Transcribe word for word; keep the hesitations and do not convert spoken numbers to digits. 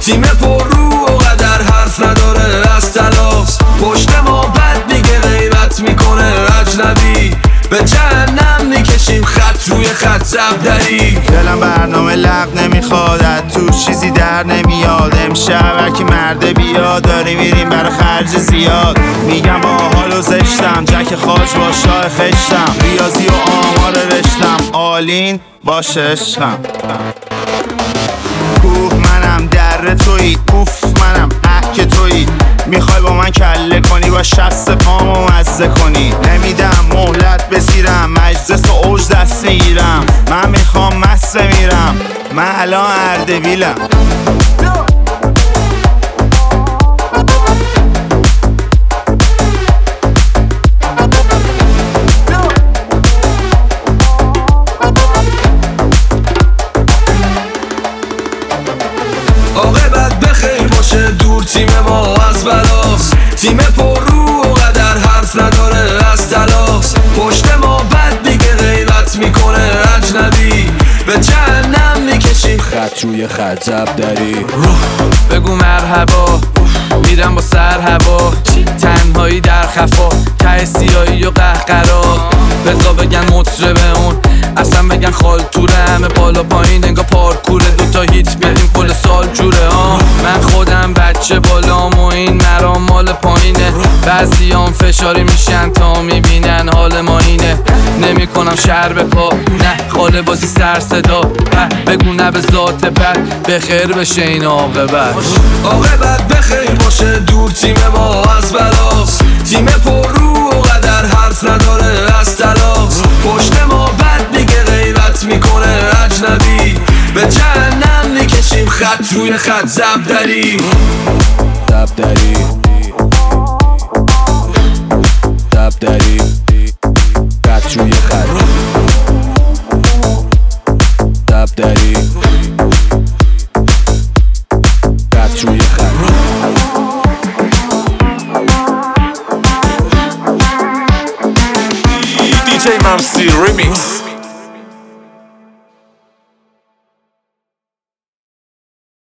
تیم پر رو و قدر حرف نداره از تلاس، پشت ما بد میگه غیبت میکنه اجنبی، به جهنم میکشیم خط روی خط زبدری. دلم برنامه لغ نمیخواد، از تو چیزی در نمیاد، امشب هرکی مرده بیاد، داری میریم برای خرج زیاد. میگم با حال و زشتم، جک خاج با شاه خشتم، ریاضی و آمار رشتم، آلین باشه عشقم. کوه منم در تویی، اوف منم احک تویی، میخوای با من کله کنی با شست پامو مزه کنی. نمیدم مهلت بسیرم، مجلس و اوج دست میگیرم، من میخوام مست میرم، من الان اردبیلم. عاقبت بخیر باشه دور تیم ما از بلاس، تیم پر رو و قدر حرف نداره از تلاس، پشت ما بد میگه غیبت میکنه اجنبی، به جهنم میکشیم خط روی خط زبدری. بگو مرحبا میرم با سر هوا، تنهایی در خفا، ته سیایی و قهقرا، بزا بگن مطربه اون، اصلا بگن خال توره، همه بالا پایین انگا پارکوره، دوتا هیت بیاریم کل سال جوره. آه من خودم بچه بالام و این مرام مال پایینه، بعضیام فشاری میشن تا میبینن حال ما اینه، نمی کنم شهر به پا، نه خاله بازی سر صدا، بگو نه به ذات بد، بخیر بشه این عاقبت. عاقبت بخیر باشه دور تیم ما از بلاس، تیم پر رو و قدر حرف نداره از تلاس، پشت ما بد میگه غیبت میکنه اجنبی، به جهنم میکشیم خط روی خط زبدری. زبدری زبدری خط روی خط زبدری خط روی خط. دی جی ممسی ریمیکس.